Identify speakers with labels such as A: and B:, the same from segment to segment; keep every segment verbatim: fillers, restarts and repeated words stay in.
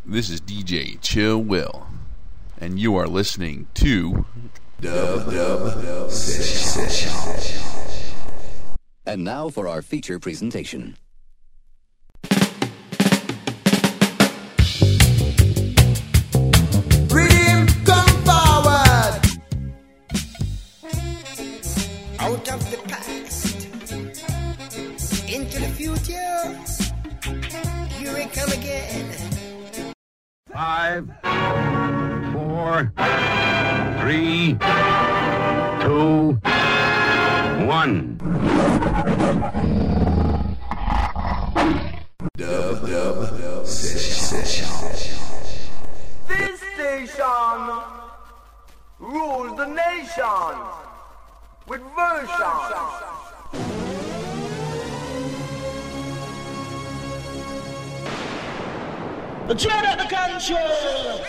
A: This is D J Chill Will, and you are listening to Dub Dub Session.
B: And now for our feature presentation.
C: Rhythm, come forward. Out of the past, into the future. Here we come again.
D: Five, four, three, two, one.
A: Dub Dub Session.
E: This station rules the nation with version.
C: Turn up the control.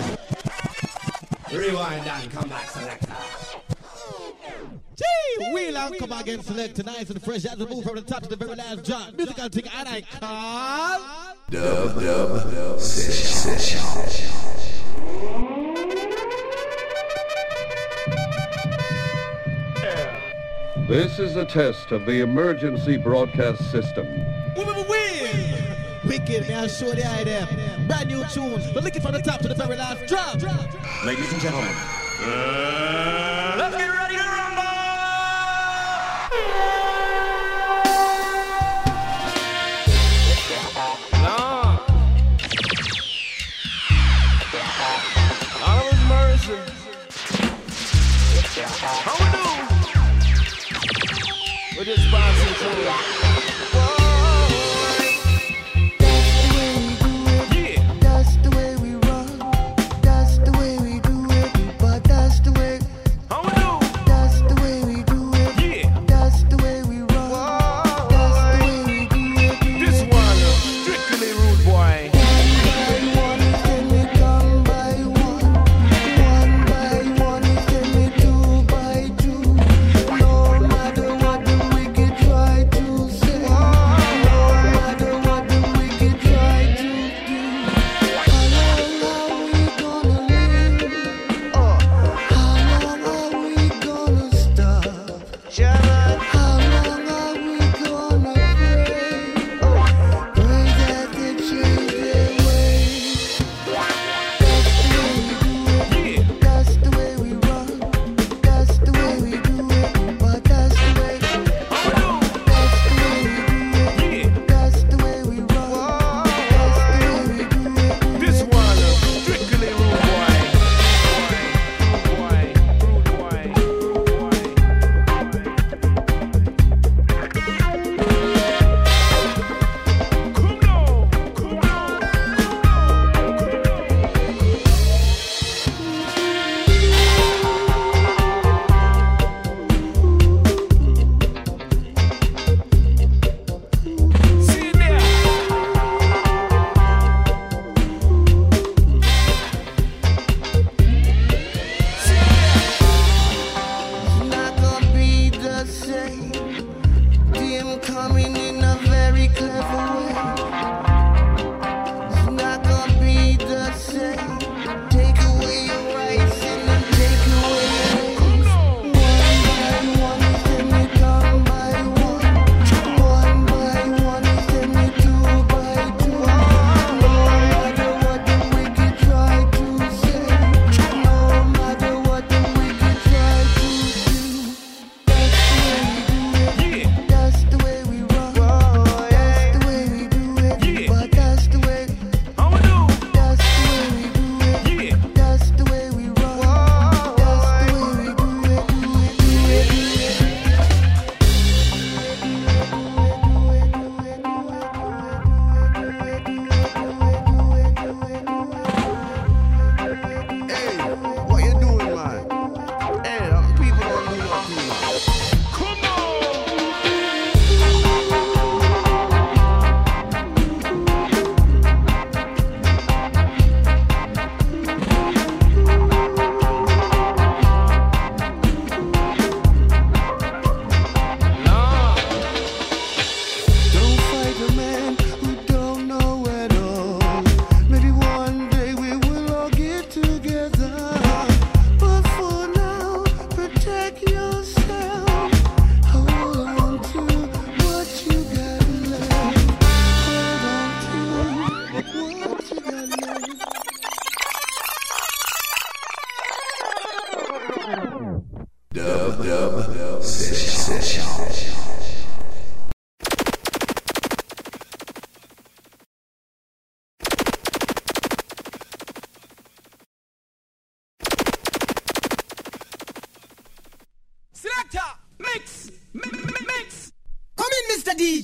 F: Rewind and come back, selector.
G: Gee, wheel and come again, select nice and fresh as we move from the top to the very last drop. Musical thing and I call
A: Dub Dub Session.
H: This is a test of the emergency broadcast system.
G: Wicked, man, show the idea. Brand new tunes, but looking from the top to the very last drop.
F: Ladies and gentlemen.
E: Uh, let's get ready to rumble! Lord. All of his mercy. How we do? With this boxing tool.
C: No matter what the wicked try to say.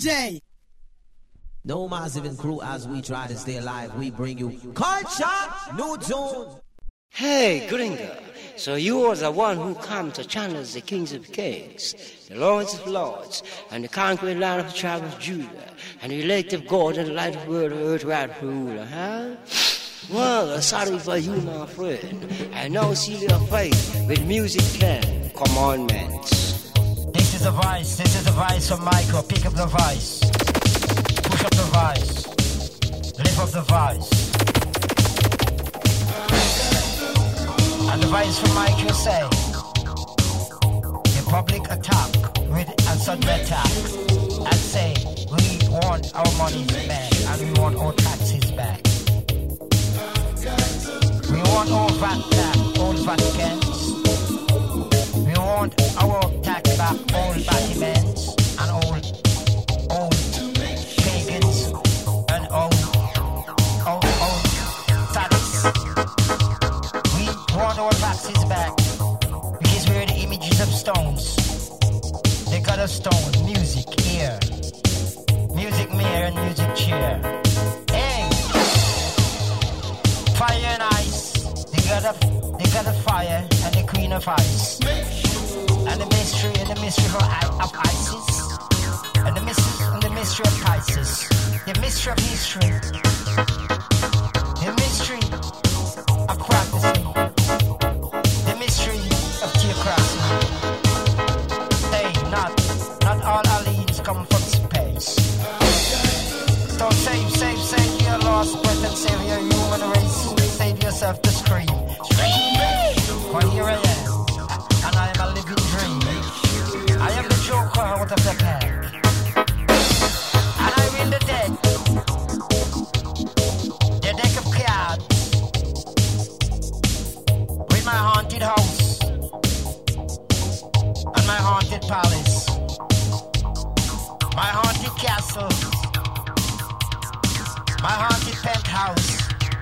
C: J.
I: No massive and crew as we try to stay alive. We bring you culture, new tunes.
J: Hey, Gringo. So you are the one who come to channel the kings of kings, the lords of lords, and the conquering land of the tribe of Judah, and the elect of God and the light of the world, earth, right ruler, huh? Well, sorry for you, my friend. I now see your face with music and commandments.
K: This is the voice, this is the voice of Michael. Pick up the voice. Push up the voice. Lift up the voice. And the voice from Michael say, the public attack with a sudden attack. And say, we want our money back and we want our taxes back. We want all V A T back, all Vaticans. We want our tax back, all Vaticans and all, all pagans and all, all, all tax. We want our taxes back because we're the images of stones. They got a stone, music here, music mirror and music chair. Hey, fire and ice. They got a, they got a fire and the queen of ice. And the mystery and the mystery of, of Isis. And the mystery and the mystery of Pisces. The mystery of history. The mystery of prophecy. The mystery of theocracy. Hey, not, not all aliens come from space. So save, save, save your lost breath and save your human race. Save yourself to scream. Scream! For here I am. And I am a living dream. I am the joker out of the pack. And I win the dead. The deck of cards. With my haunted house. And my haunted palace. My haunted castle. My haunted penthouse.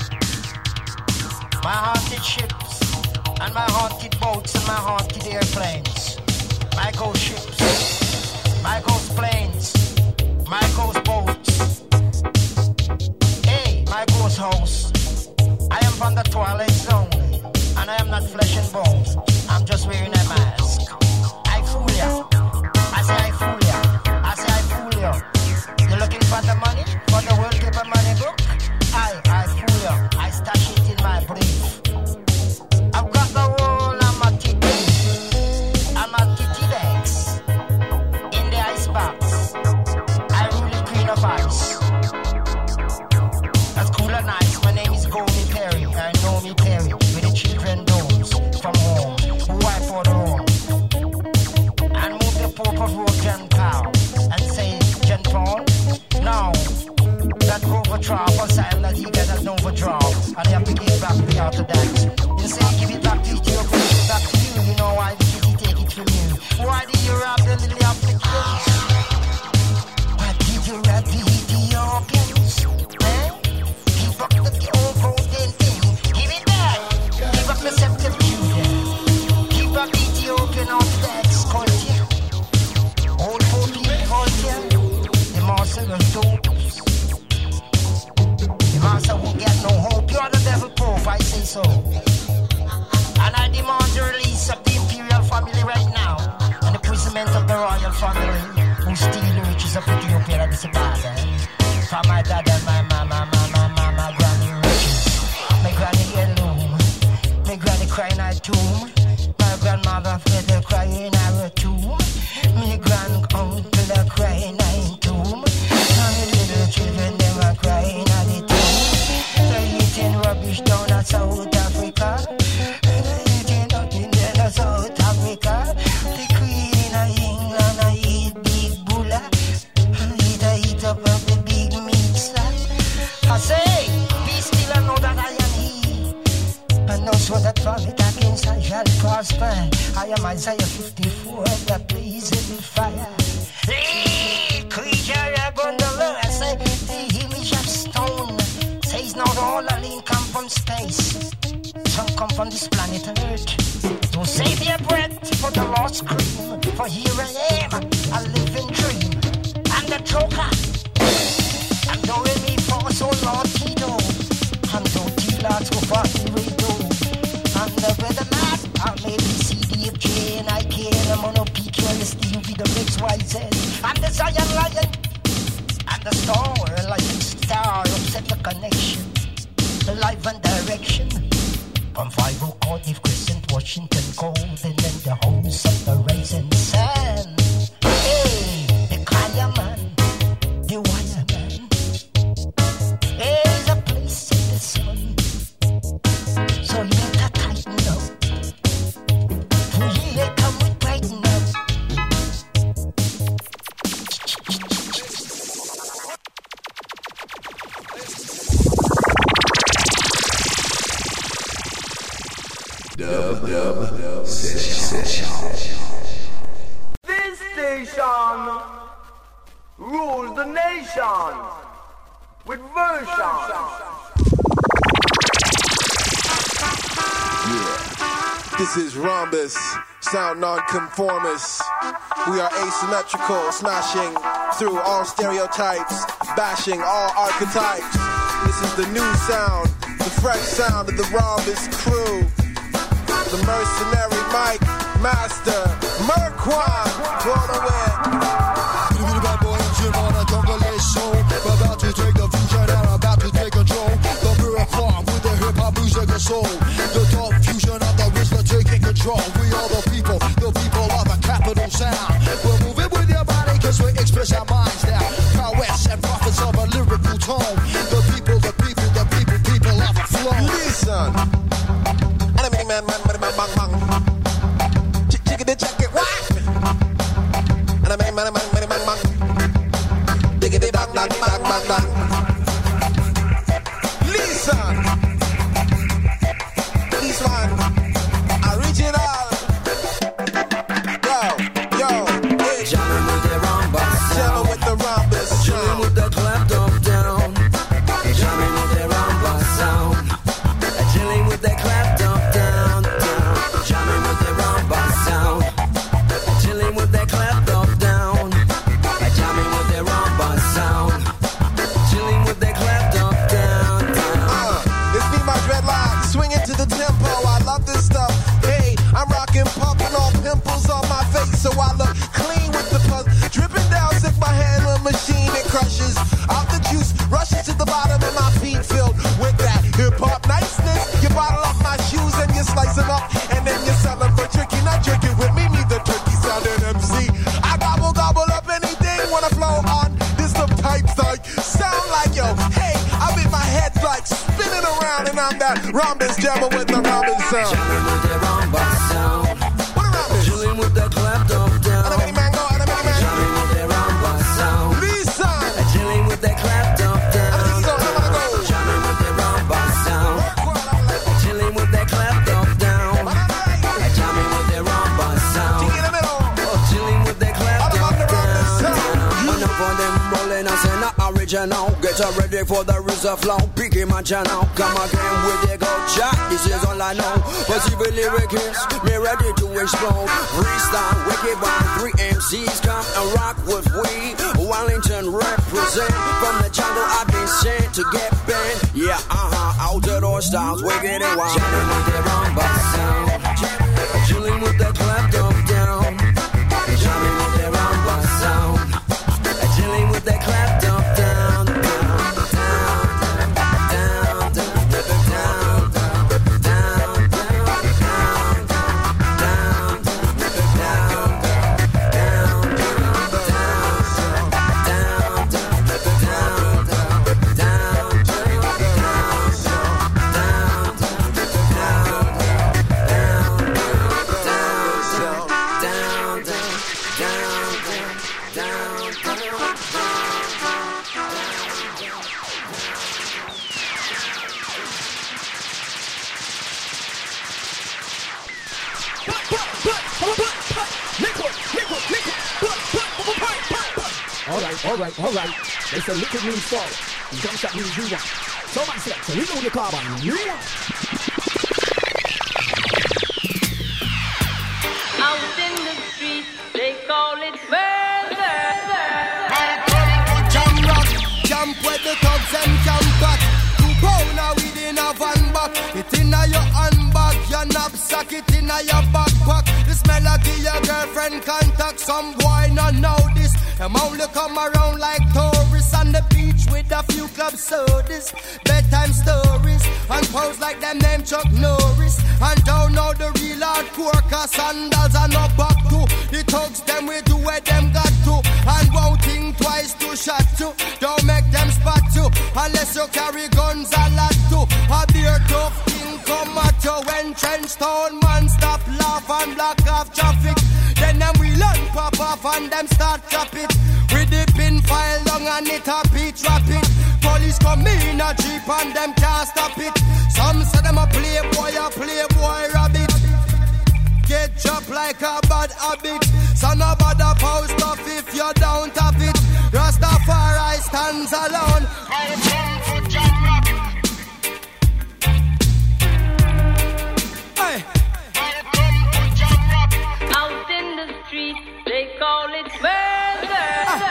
K: My haunted ships. And my haunted boats and my haunted airplanes. My ghost ships. My ghost planes. My ghost boats. Hey, my ghost house. I am from the twilight zone. And I am not flesh and bone. I'm just wearing a mask. I fool ya. I say I fool ya. I say I fool ya. You're looking for the money? For the world paper money book? I, I fool ya. I stash it in my brief. I've got the whole of my titties and my titty bags in the ice box. I rule the queen of ice. That's cool and nice. My name is Gomi Perry. I know me Perry with the children domes from home who wipe out the room and move the Pope of Road John Paul and say John Paul. Now that overdraw for sign that he cannot overdraw and they have to give back the Orthodox. You say give it back to Ethiopia, give it back to you. You know why did he take it from you? Why did you rob the little Africans? Why did you rob the Ethiopians? Eh? Give up the old golden thing. Give it back. Give up the scepter Judah. Give up the Ethiopian Orthodox culture. Old Pope culture. The master of dopes. The master won't get no hope. You're the devil Pope, I say so. And I demand the release of the imperial family right now. And the imprisonment of the royal family who steal the riches of Ethiopia and the Sabbath. From my dad and my mama, mama, mama, granny riches. My granny heirloom. My granny crying at tomb. My grandmother Fred crying at her tomb. My granduncle crying at tomb. And the little children they were crying at the tomb. They're eating rubbish down at South Africa. South Africa, the Queen of England, I eat big bulla, eat I eat up of the big meat. I say, be still and know that I am He, and also that from it against I shall prosper. I am Isaiah fifty-four, that blazing fire. Hey, creature of gondola, I say, the image of stone says not all a link come from space. Some come from this planet Earth. So save your breath for the lost cream. For here I am, a living dream. And the joker. I'm doing me for so long, Tito. I'm doing T-Lots for fucking radio. I'm the weather map. I'm A B C, D, F, J, and I K, and I'm on a P Q, L, S, T, U, V, W, X, Y, Z. I'm the Zion Lion. I'm the star, like a star, upset the connection. The life and direction. From five oh Cardiff, Crescent, Washington, Golden, and the homes of the rising sun. Hey, the Kaya man, the wire man. Hey, there's a place in the sun. So you better tighten up. For you come with tighten up.
A: Dub Dub Dub Session.
C: This station rules the nation with version.
E: Yeah. This is Rhombus, sound non-conformist. We are asymmetrical, smashing through all stereotypes, bashing all archetypes. This is the new sound, the fresh sound of the Rhombus crew. The mercenary Mike Master Merquan, roll away.
L: The bad boy and Jim on a jungle show. About to take the fusion and about to take control. The mirror farm with the hip hop music and soul. The dark fusion of the Whistler taking control. We are the people, the people of the capital sound. We're moving with your body cause we express our minds now. Prowess and prophets of a lyrical tone. The people, the people, the people, people of a flow.
E: Listen. Enemy man, man, man, man, bang, bang. Chick, chickity, check it, what? Enemy man, man, man, man, bang. Diggity, bang, bang, bang, bang, bang. Listen. This one, original. Yo, yo, hey.
I: Jamming with the Rhombus sound.
E: Jamming with the Rhombus
I: Jamming
E: sound.
I: with the clapped up down. Jamming with the Rhombus sound. Chilling with the clapped up down, down. Jamming with the Rhombus sound. Chilling with the clapped up down. Jamming with the Rhombus sound. Chilling with the clapped up down, down.
E: Uh, it's me, my dreadlocks, swinging to the tempo. I love this stuff. Hey, I'm rocking, pumping all pimples on my face, so I look clean with the pus dripping down. Sick my hand with machine, it crushes out the juice, rushes to the bottom, and my feet filled with that hip hop niceness. You bottle up my shoes and you slice them up, and then you sell them for tricky. Not drinking with me, me the turkey sounding M C. I gobble gobble up anything when I flow on. This the pipes like sound like yo. Hey, I'm in my head like spinning around, and I'm that Rhombus jammer with the Rhombus sound.
I: Jamming with the Rhombus sound.
E: What a Rhombus?
I: Chilling with the clapped up down.
E: And a mini mango, and a mini man.
I: Jamming with the Rhombus sound.
E: Listen.
I: Chilling with the clapped up down.
E: And a mini go, and a go.
I: Jamming with the Rhombus sound. Chilling with the clapped up down. Jamming with the Rhombus sound. Chilling with the clapped up down. Enough of them rolling us in the original. Get ready for the reserve flow. Picking my channel. Come again with the go chat. This is all I know. But if the lyric is me ready to explode. Freestyle, wicked by three M Cs. Come and rock with we. Wellington represent. From the jungle I've been sent to get bent. Yeah, uh-huh. Outdoor styles, wicked and wild. Jamming with the Rhombus sound. Chilling with the clapped up down. Jamming with the Rhombus sound. Chilling with the clapped up down. Down, down, down, down, down, down, down, down, down,
M: Alright, alright, alright. They said liquid means fall. And gunshot means rewind. So much select, so we know the car by rewind.
N: Out in the street, they call it murder.
K: Now tell
E: lock it in your backpack. This melody your girlfriend contact. Some boy not know this. Them only come around like tourists on the beach with a few club sodas, bedtime stories, and pose like them name Chuck Norris. And don't know the real hardcore, cause sandals are not back to. The thugs them we do where them got to. And won't think twice to shot to. Don't make them spot you, unless you carry guns a lot to. A beer tough king come at you when trench town man stop laugh and block off traffic. Then them we learn pop off and them start trap it. With the pin file long and it a beat rapid. Police come in a jeep and them can't stop it. Some say them a playboy, a playboy rabbit. Get chopped like a bad habit. So no bother post off if you don't have it. Rastafari stands alone. Hey.
N: Out in the street, they call it murder.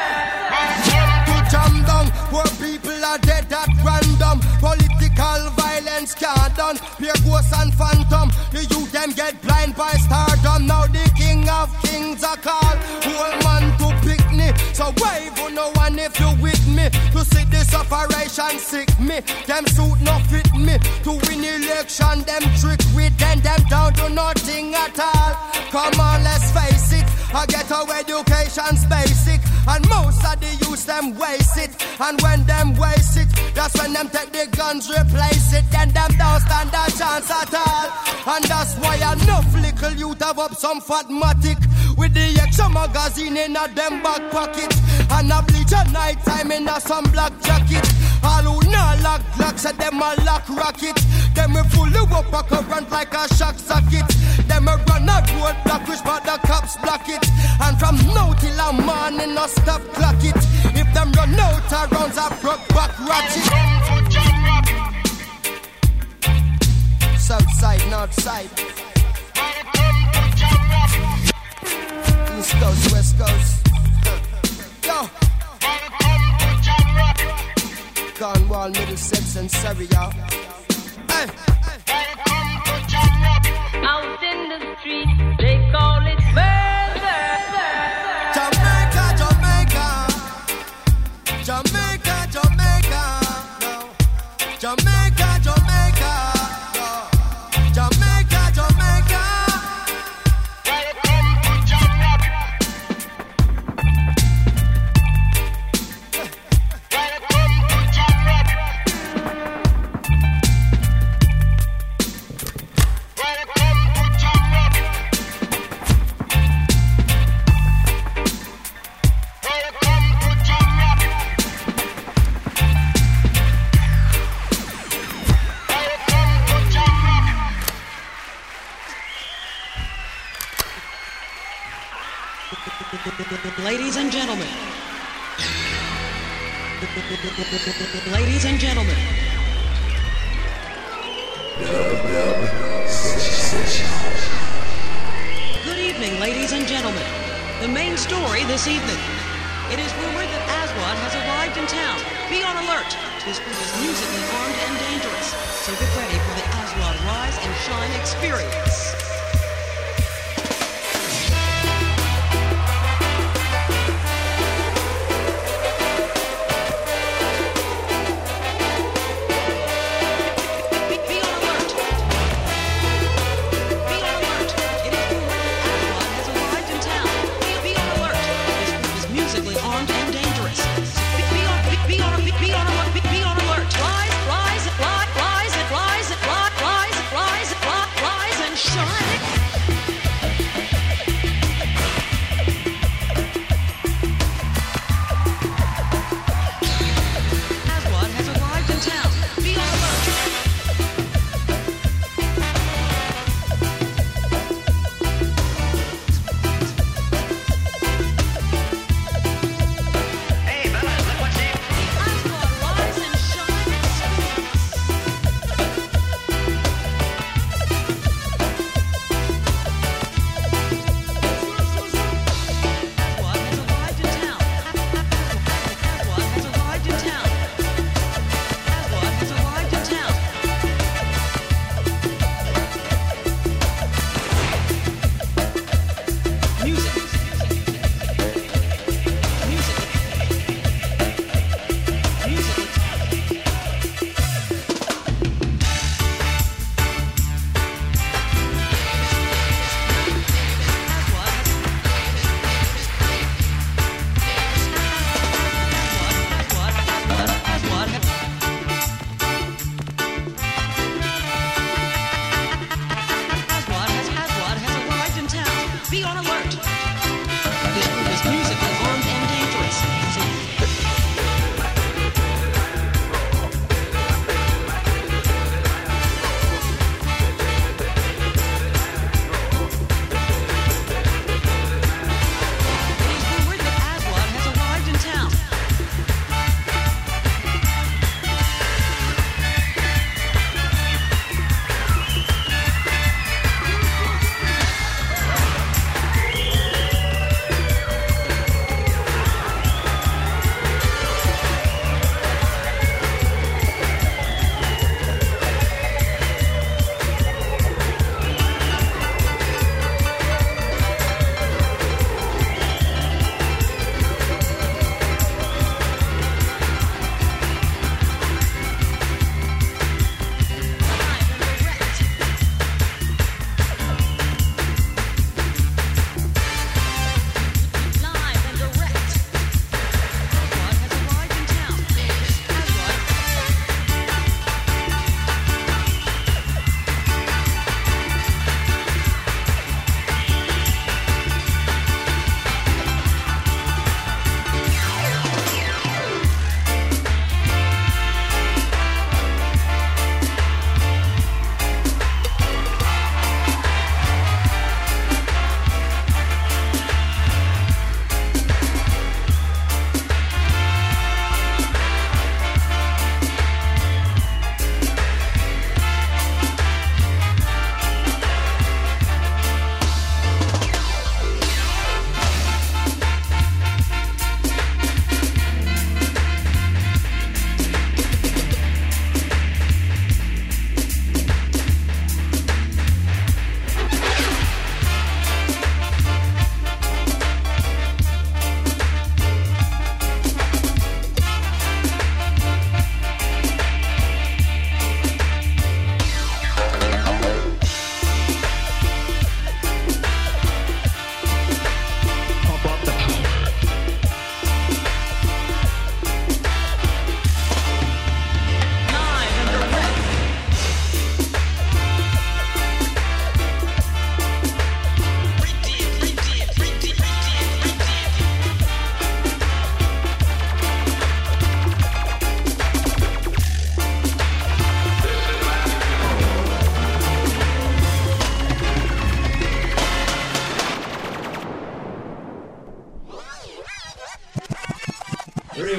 E: To jam down, poor people are dead at random. Political violence can't done. Pure ghosts and phantom. The youth them get blind by stardom. Now the king of kings are called. Whole man to pick me. So wave on no one if you with me. To see this operation sick me. Them suit no fit me. To win election, them trick with them. Them down to nothing at all. Come on, let's face it. I get our education's basic. And most of the youth them waste it. And when them waste it, that's when them take the guns, replace it. Then them don't stand a chance at all. And that's why enough little youth have up some fatmatic. With the extra magazine in a them back pocket. And a bleach at night time in a some black jacket. All who not lock glocks at them a lock rocket. Them we full up a current like a shock socket. Them a run a road block which but the cops block it. And from now till a morning no stop clock it. If them run out of rounds a broke back ratchet. South side, north side. East coast, west coast. Yo. Cornwall, Middlesex and Surrey, y'all. Hey.
N: Out in the street, they call it murder.
E: Jamaica, Jamaica. Jamaica, Jamaica. No. Jamaica, Jamaica. No. Jamaica, Jamaica.
O: Ladies and gentlemen. Ladies and gentlemen. Good evening, ladies and gentlemen. The main story this evening. It is rumored that Aswad has arrived in town. Be on alert. This group is musically armed and dangerous. So get ready for the Aswad Rise and Shine experience. Shine.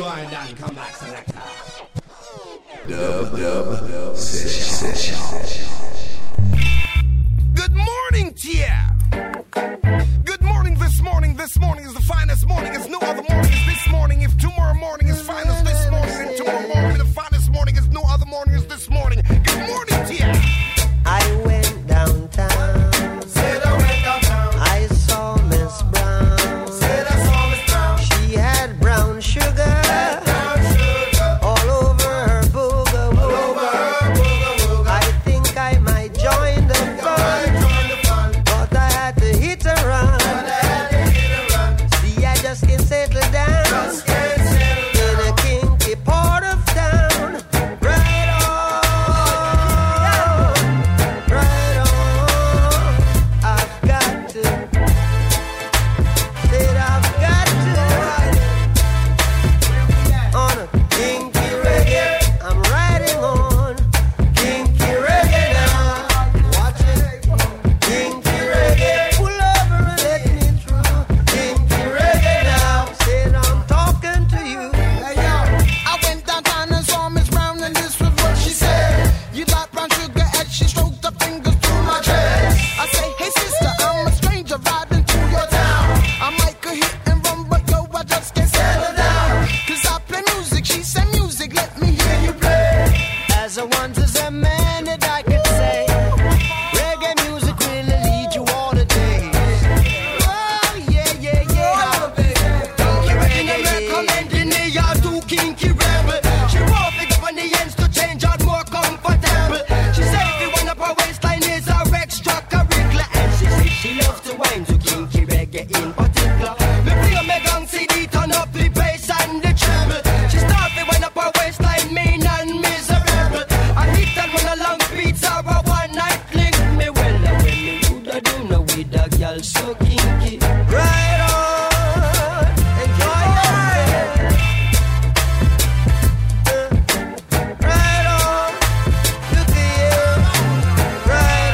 F: Rewind and come back, selector.
A: Dub Dub Session.
E: Good morning, Tia. Good morning this morning. This morning is the finest morning. It's no other morning as this morning. If tomorrow morning is fine as this morning, then tomorrow morning the finest morning is no other morning as this morning. Good morning, Tia.
P: I went downtown.
E: Said I went downtown.
P: I saw Miss Brown.
E: Said I saw Miss Brown.
P: She had brown sugar.
E: Had brown sugar.
P: All over her booga wooga.
E: All over her booga wooga.
P: I think I might join the fun, but I had to hit a run.
E: But I had to hit a run.
P: See, I just can't settle down.
E: Just can't settle down.
P: In a kinky part of town. Right on, right on. I've got to, said I've got to. On a kinky reggae, I'm riding on kinky reggae now. Watch it, kinky reggae. Pull over and let me through. Kinky reggae now. Said I'm talking to you.
E: Hey, yo, I went downtown and saw Miss Brown, and this was what she said. You like brown sugar as she stroked her fingers through my dress. I say, hey sister, I'm a stranger riding through your town. I might could hit and run, but yo, I just can't settle down. Cause I play music, she said music, let me hear you play.
P: As a once as a man that I could say, reggae music will lead you all the days. Oh yeah, yeah, yeah.
E: Kinky reggae, recommending me, y'all do kinky rebel. She won't pick up on the ends to change out more comfortable. She say if you want up her waistline is a extracurricular. And she say she loves to wine to kinky reggae in particular. Me play me gang C D, turn up the bass and the treble. She start me when up her waistline, mean and miserable. I hit and run along beats or a one night fling. Me well, when me woulda do no with a girl so kinky.
P: Right on, enjoy yourself. Right on, look at you. Right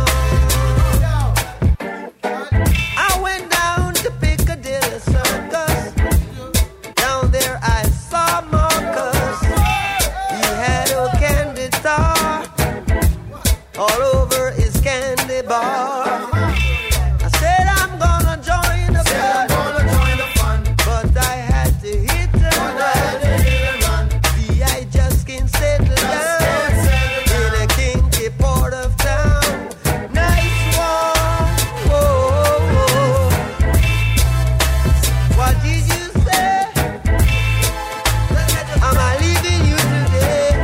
P: on. I went down to Piccadilly Circus. Down there I saw Marcus. He had a candy tar all over his candy bar. I said I'm gonna join the fun, but I had to hit and run. See, I just can't settle down in a kinky part of town. Nice one. Whoa, whoa. What did you say? Am I leaving you today?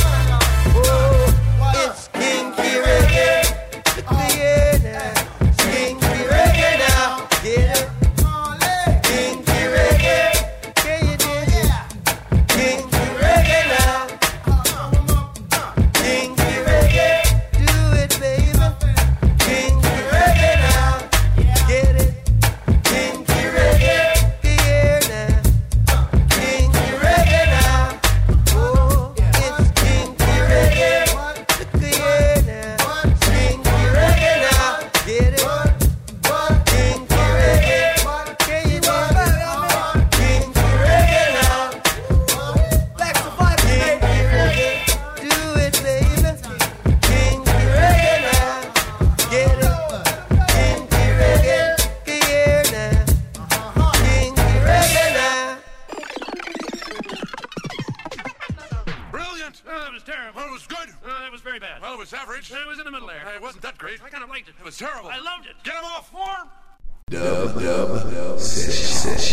P: Oh, it's kinky reggae. Yeah, now. Kinky reggae now. Get it? Kinky reggae. Can you dig it? Kinky reggae now. Kinky reggae. Do it, baby. Kinky reggae now. Get it? Kinky reggae. Yeah, now. Kinky reggae now. Oh, it's kinky reggae. Yeah, now. Kinky reggae now. Get it? Kinky reggae. Can you do it? Kinky reggae now. Kinky reggae. Do it, baby. Kinky reggae now. Get it? Kinky reggae. Yeah, now. Kinky reggae now.
Q: Brilliant! Oh, that was terrible. Well, it was good. Uh, that was very bad. Well, it was average. It was in the middle there. It wasn't that great. I kind of liked it. It was terrible. I loved it. Get him off form!
A: Dub Dub Session.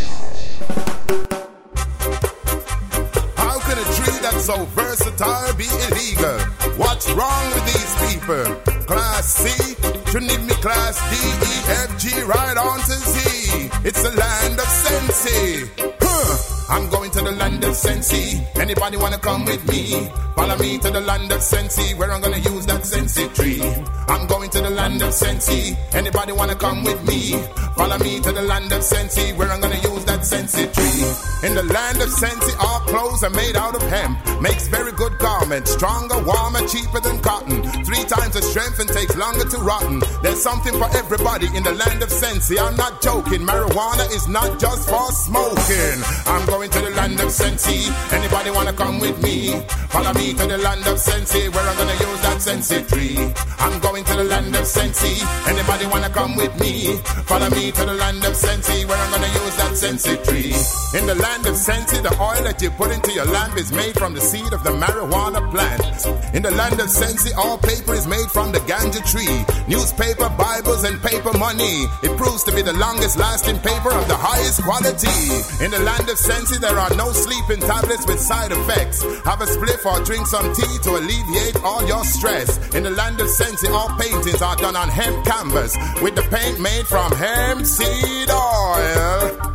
R: How can a tree that's so versatile be illegal? What's wrong with these people? Class C, Trinity me class D, E, F, G, right on to Z. It's the land of Sensi. Huh. I'm going to the land of Sensi. Anybody wanna come with me? Follow me to the land of Sensi, where I'm gonna use that Sensi tree. I'm going to the land of Sensi. Anybody wanna come with me? Follow me to the land of Sensi, where I'm gonna use that Sensi tree. In the land of Sensi, all clothes are made out of hemp. Makes very good garments, stronger, warmer, cheaper than cotton. Three times the strength and takes longer to rotten. There's something for everybody in the land of Sensi. I'm not joking. Marijuana is not just for smoking. I'm going going to the land of Sensi. Anybody wanna come with me? Follow me to the land of Sensi, where I'm gonna use that Sensi tree. I'm going to the land of Sensi. Anybody wanna come with me? Follow me to the land of Sensi, where I'm gonna use that Sensi tree. In the land of Sensi, the oil that you put into your lamp is made from the seed of the marijuana plant. In the land of Sensi, all paper is made from the ganja tree. Newspaper, Bibles, and paper money. It proves to be the longest lasting paper of the highest quality. In the land of Sensi, there are no sleeping tablets with side effects. Have a spliff or drink some tea to alleviate all your stress. In the land of Sensi, all paintings are done on hemp canvas with the paint made from hemp seed oil.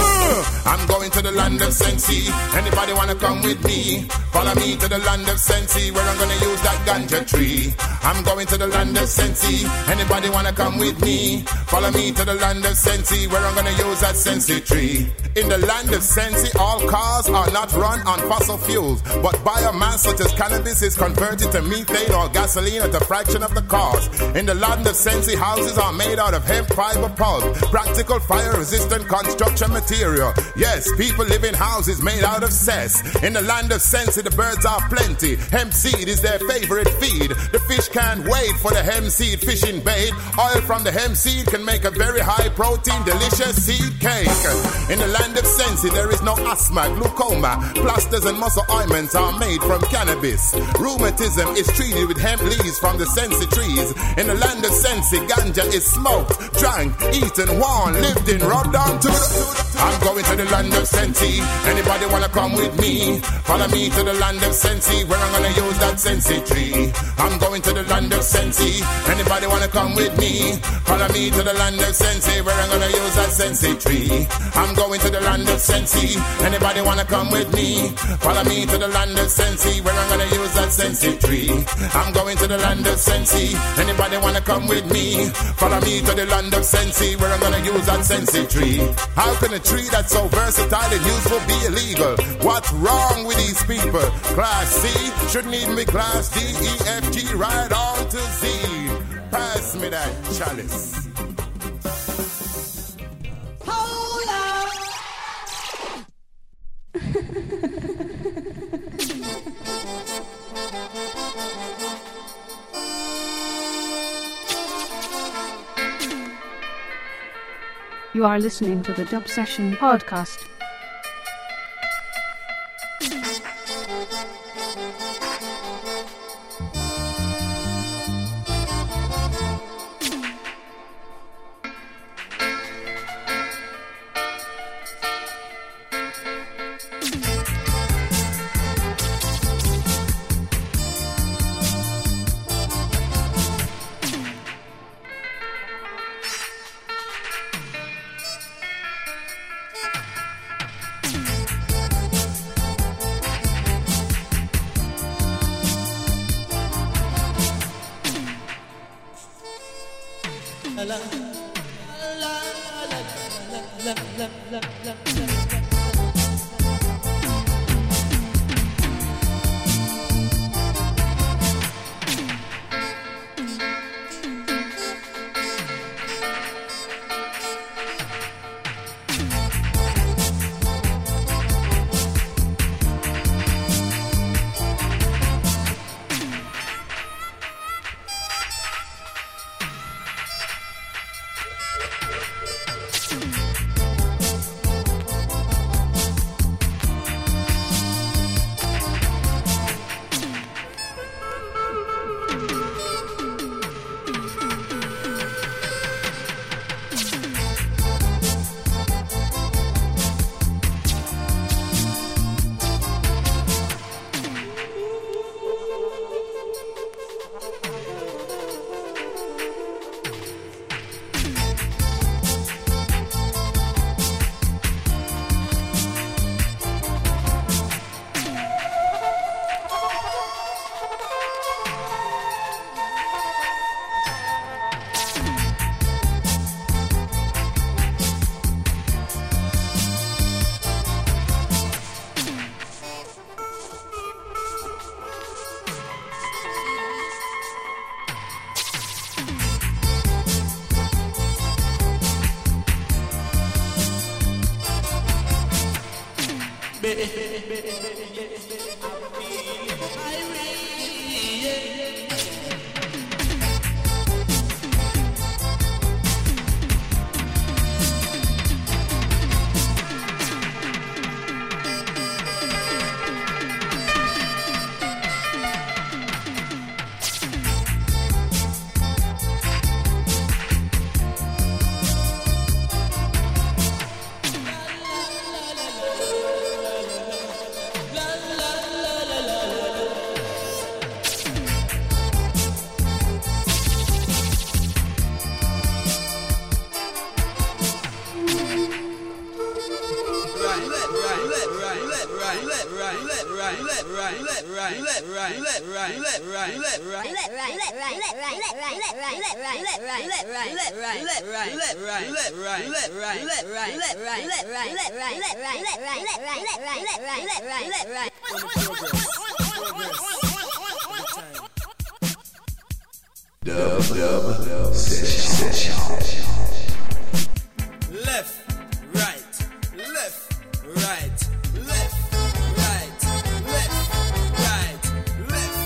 R: I'm going to the land of Sensi. Anybody wanna come with me? Follow me to the land of Sensi, where I'm gonna use that ganja tree. I'm going to the land of Sensi. Anybody wanna come with me? Follow me to the land of Sensi, where I'm gonna use that Sensi tree. In the land of Sensi, all cars are not run on fossil fuels, but biomass such as cannabis is converted to methane or gasoline at a fraction of the cost. In the land of Sensi, houses are made out of hemp fiber pulp, practical fire-resistant construction material. Yes, people live in houses made out of cess. In the land of Sensi, the birds are plenty. Hemp seed is their favorite feed. The fish can't wait for the hemp seed fishing bait. Oil from the hemp seed can make a very high protein, delicious seed cake. In the land of Sensi, there is no asthma, glaucoma. Plasters and muscle ointments are made from cannabis. Rheumatism is treated with hemp leaves from the Sensi trees. In the land of Sensi, ganja is smoked, drank, eaten, worn, lived in, rubbed on to the... I'm going to the land of Sensi. Anybody wanna come with me? Follow me to the land of Sensi, where I'm gonna use that Sensi tree. I'm going to the land of Sensi. Anybody wanna come with me? Follow me to the land of Sensi, where I'm gonna use that Sensi tree. I'm going to the land of Sensi. Anybody wanna come with me? Follow me to the land of Sensi, where I'm gonna use that Sensi tree. I'm going to the land of Sensi. Anybody wanna come with me? Follow me to the land of Sensi, where I'm gonna use that Sensi tree. How can a tree that's so versatile and useful be illegal? What's wrong with these people? Class C shouldn't even be class D, E, F, G, right on to Z. Pass me that chalice.
S: Hold up.
T: You are listening to the Dub Session Podcast.
A: Dub Dub Session.
U: Left, right, left, right, left, right, left, right, left,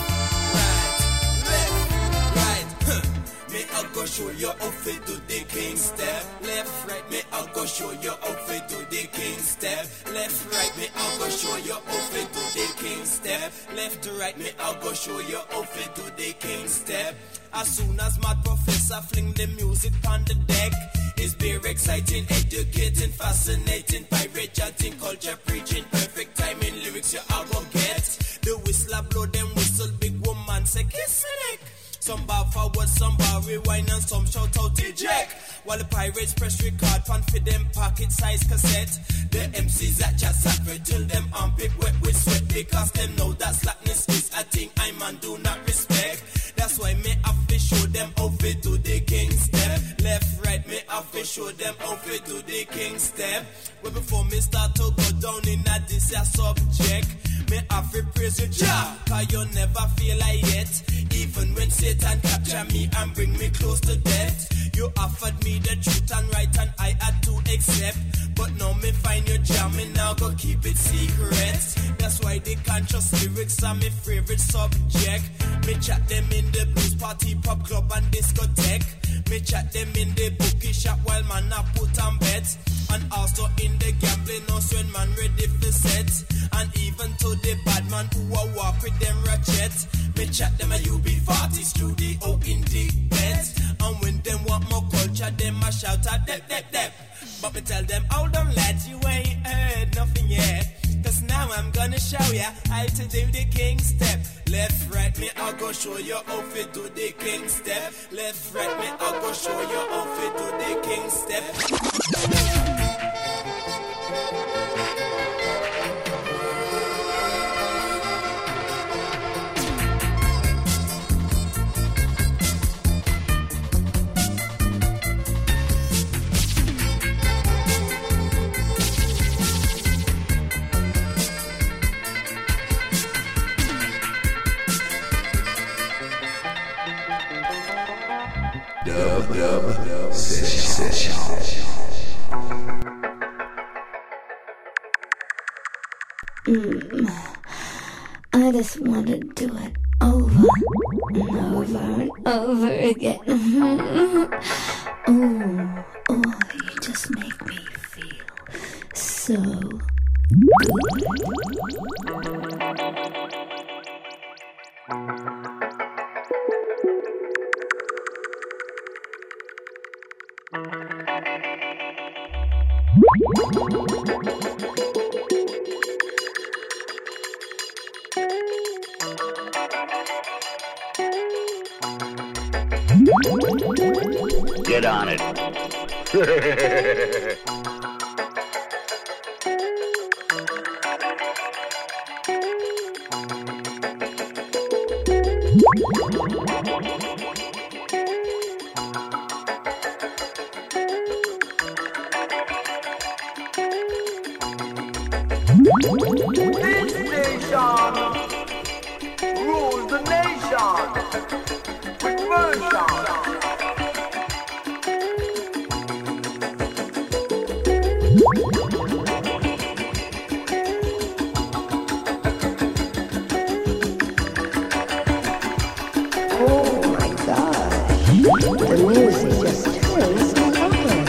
U: right, left, right. Huh. Me I go show you how to do the king step. Left, right, me I go show you how to do the king step. Left, right, me I go show you how to do the king step. Left to right, me I go show you how to do the king step. As soon as my professor fling the music on the deck, it's very exciting, educating, fascinating, pirate chatting, culture preaching, perfect timing, lyrics you all gon' get. The whistler blow them whistle, big woman say kiss me neck. Some bow forward, some bow rewind, and some shout out eject. While the pirates press record, pan for them pocket size cassette. The M Cs at chat sacred till them armpit wet with sweat, because them know that slackness is a thing I man do not respect. That's why me have to show them how to do the king step. Left, right, me have to show them how to do the king step. But before me start to go down in a this a subject, me have to praise your job, cause you never feel like yet. Even when Satan capture me and bring me close to death, you offered me the truth and right and I had to accept. But now me find your jam, me now go keep it secret. That's why the conscious lyrics are my favorite subject. Me chat them in the blues party, pop club and discotheque. Me chat them in the bookie shop while man a put on bets. And also in the gambling house when man ready for set. And even to the bad man who a walk with them ratchets. Me chat them a U B forty studio in the beds. And when them want more culture, them a shout out dep dep dep. But me tell them, hold on lads, you ain't heard nothing yet. Cause now I'm gonna show ya how to do the king step. Left, right, me I'll go show you how to do the king step. Left, right, me I'll go show you how to do the king step.
A: Dub Dub Session.
V: Mm. I just want to do it over and over and over again. Oh, oh, you just make me feel so
D: Get on it.
C: This station rules the nation with version.
V: The music just turns me on.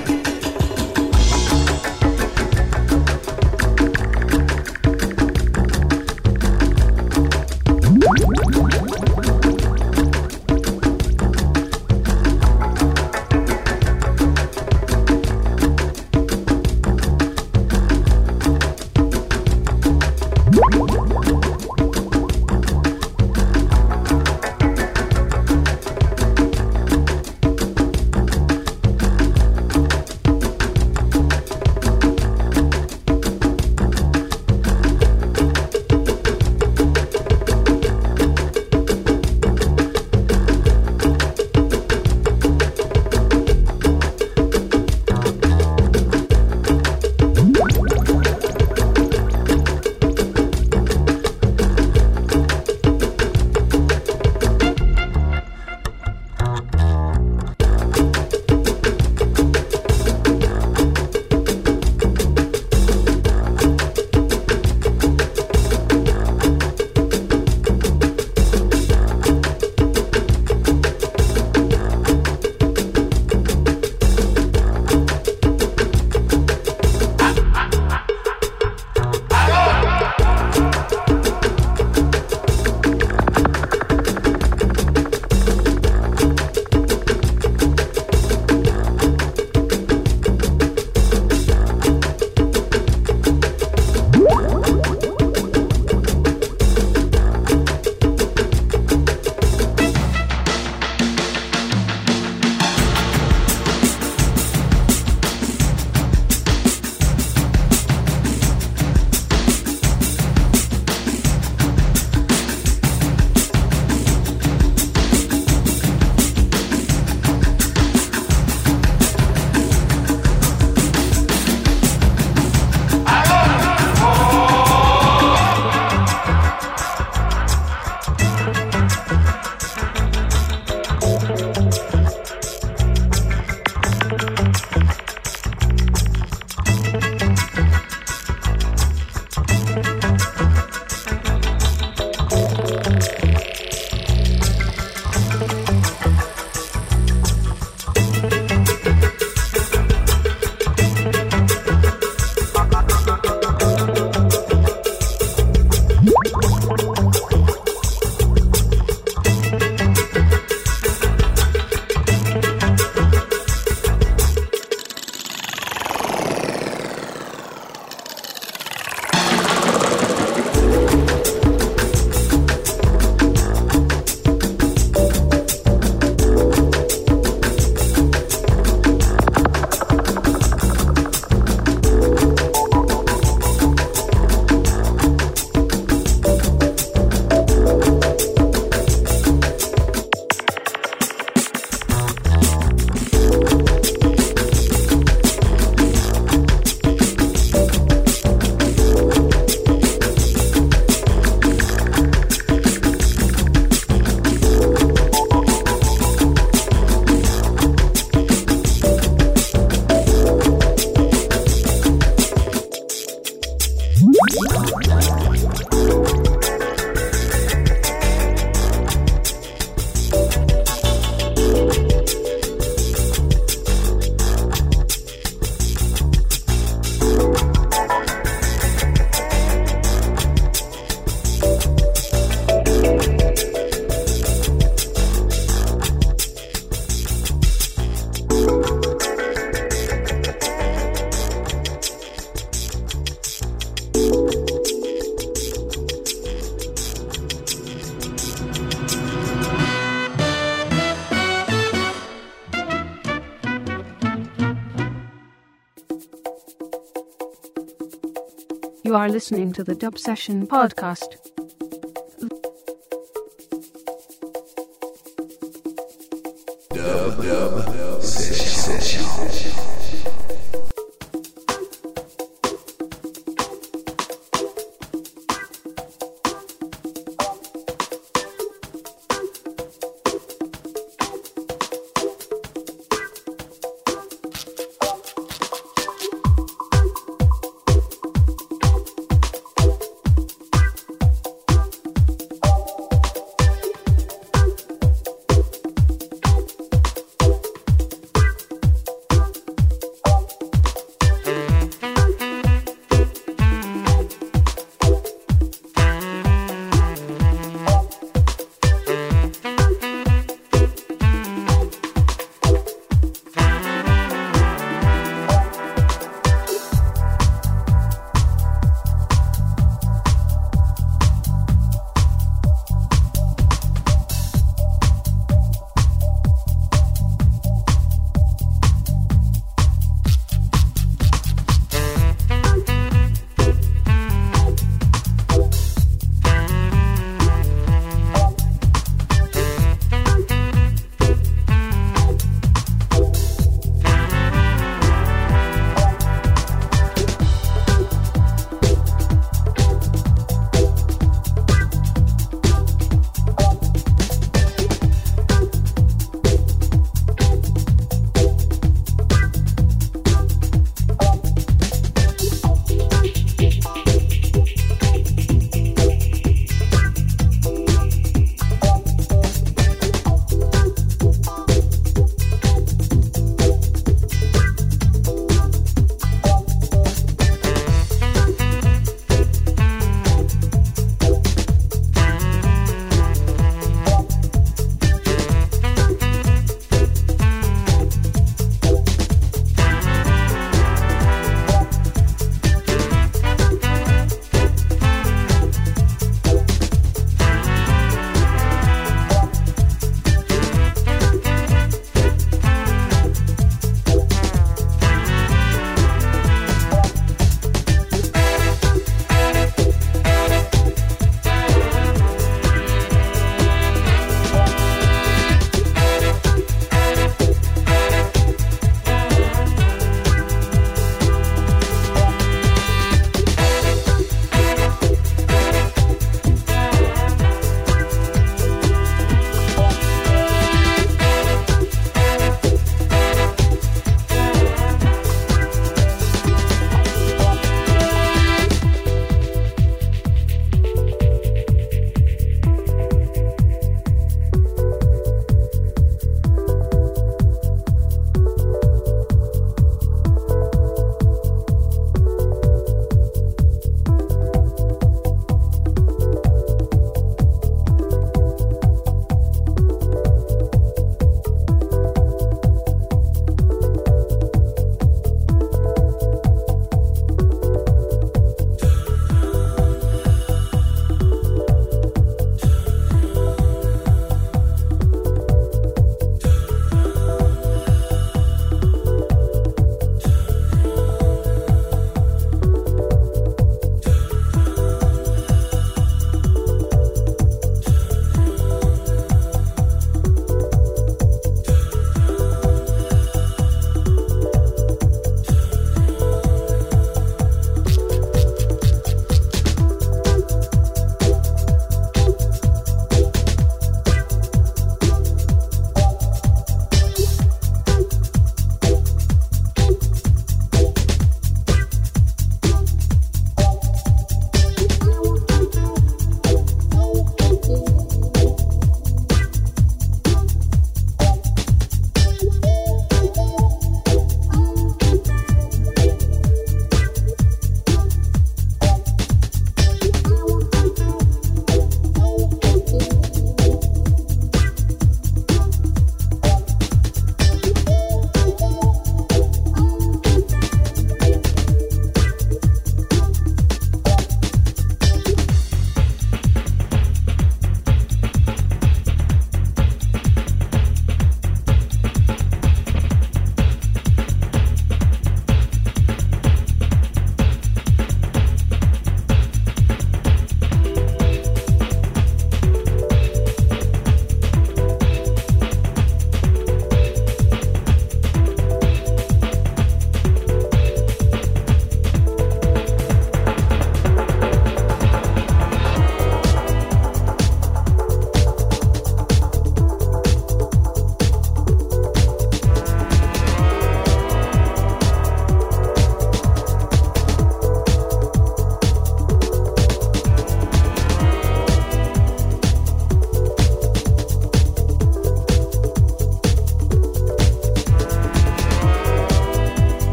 T: You are listening to the Dub Session podcast.
A: Dub Dub Session.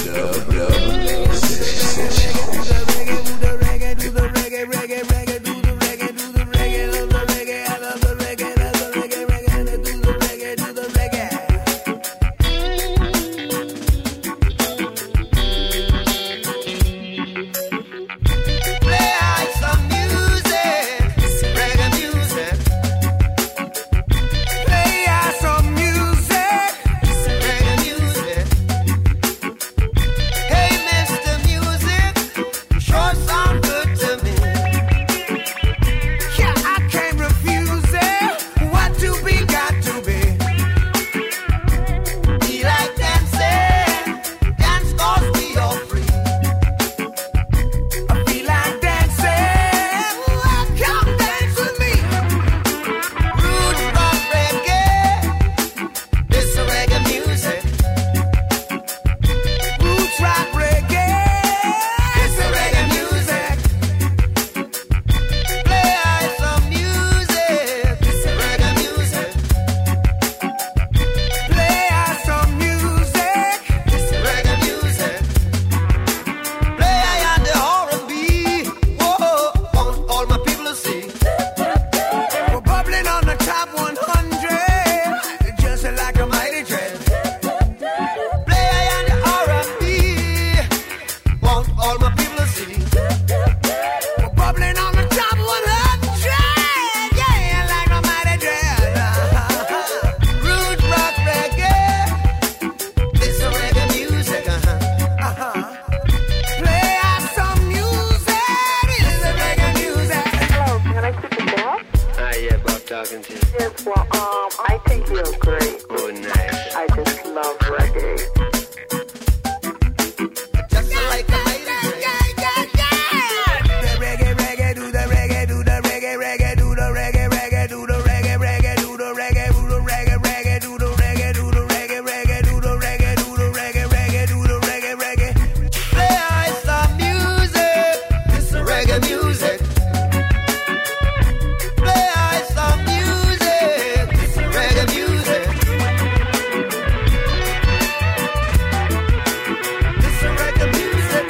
B: talking to you? Yes, well, um, I think you're great. Oh, nice. I just love reggae.
I: Just like a lady. The reggae, reggae, do the reggae, do the reggae, reggae, do the reggae, reggae, do the reggae, reggae, do the reggae, do the reggae, reggae, do the reggae, do the reggae, reggae, do the reggae, do the reggae, reggae, do the reggae, reggae. Play I some music. It's a reggae music. Play I some music. It's a reggae music. It's a reggae music.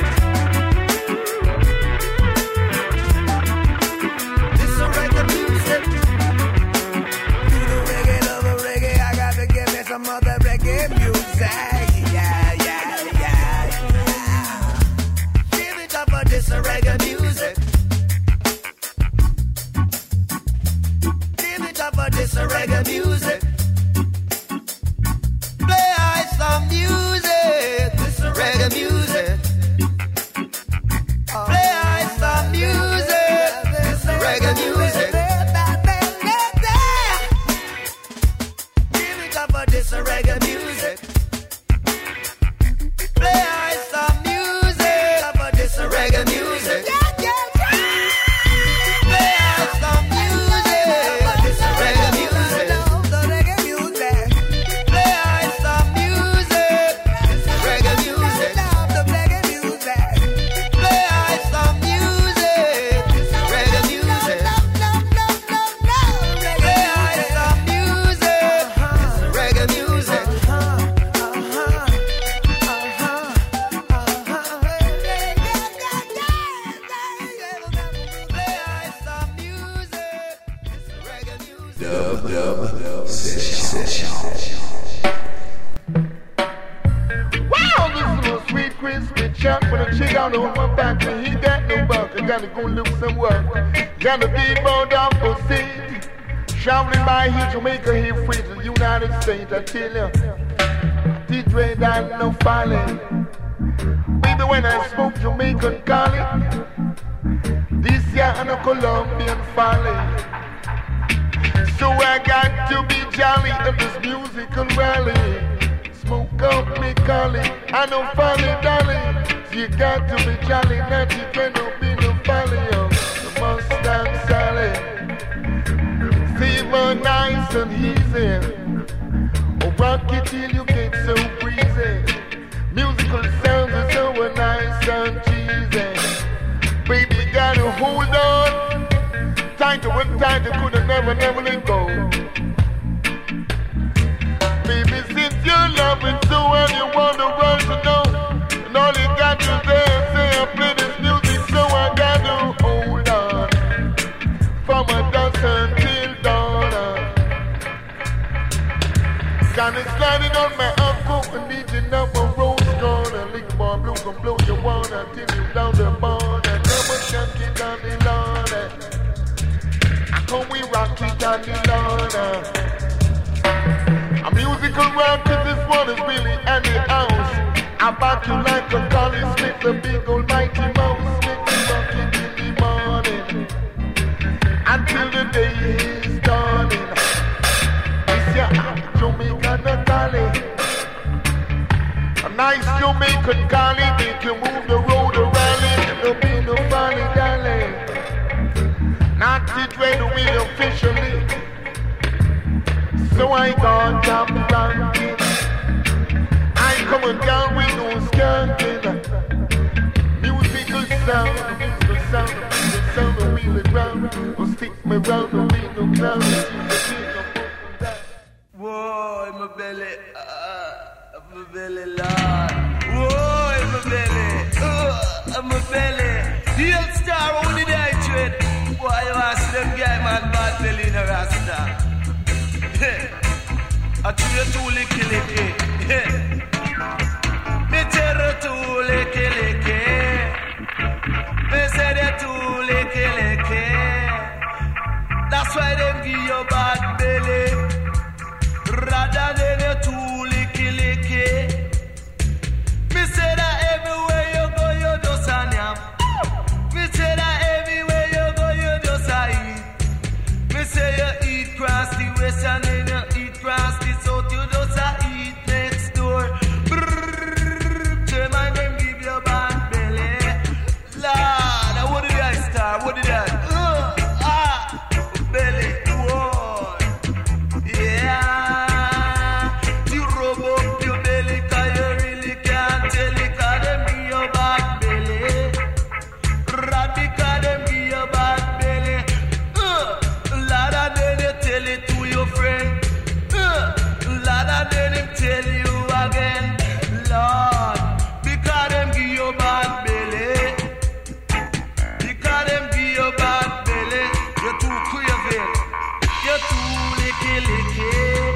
I: It's a reggae music. Do the reggae, love the reggae. I got to give me some other reggae music. Yeah, yeah, yeah, yeah. Give it up for this reggae music. Give it up for this reggae music. Play I some music. This reggae music. Play I some music. This reggae music. Give it up for this reggae music. Play I some music. Up for this reggae music. Play I some music. This reggae music. The reggae music. Play I some music. This reggae music. The reggae music. Play I some music. This reggae music. Play I some music. This reggae music.
A: Dub Dub Session.
H: Wow, this little sweet crispy chunk with a chick on the my back, and he got no buck. I gotta go look some work. Gotta be bound up for seat. Traveling by here, Jamaica, here free to the United States. I tell you, the dread and no falling. Baby, when I spoke Jamaican calling, this year and a Colombian falling. So I got to be jolly in this musical rally. Smoke up me calling, I know folly darling. You got to be jolly, not you cannot be no folly. Oh, the Mustang Sally. Fever nice and easy. Oh, rock it till you get so breezy. Musical sounds are so nice and cheesy. Baby, you gotta hold on. Tight to one tight, you could have never, never let go. Baby, since you're loving so well, you want the world to know. And doctor there say I play this music, so I gotta hold on from a dusk until dawn. Got it sliding on my uncle and beating up a rose corner. Lick boy blue can blow you wanna till you down the born and never can get on the lawn. I come we rock it on the lawn. A musical rock cause this one is really any house. I back you like a Collie Smith, the big old mighty mouse. Make me rock it in the morning until the day is dawning. It's your Jamaican Collie, a nice Jamaican Collie, make you move the road to rally. There'll be no folly dally, not to trade with officially. So I got top ranking. I coming down with no skanking. Musical sound, musical sound, musical sound, the wheel it round. Will stick me round, the wheel no clown.
U: Whoa, in my belly, uh, my belly, Lord. Whoa, in my belly, uh, in my belly. The old star on the day trade. Why you ask them guy man bad belly in a rasta? I tell you too licky licky. Me tell you too licky licky. Me say you too licky licky. That's why them give you bad belly. Rather than you too licky licky. Me say that everywhere you go you just a yam. Me say that everywhere you go you just a eat. Me say you eat cross the west and then you eat cross the south. You just a eat next door. Brrrr, German them give you bad belly. Lord, what did I start? What did I? Uh, ah, belly. Whoa, yeah. You rub up your belly 'cause you really can't tell it 'cause them give you bad belly. Ratty 'cause them give you bad belly. Uh, Lord, and then you tell it to your friend. Uh, Lord, and then him tell you again. Lord, because them give you bad belly. Because them give you bad belly. You're too craving. You're too licky licky.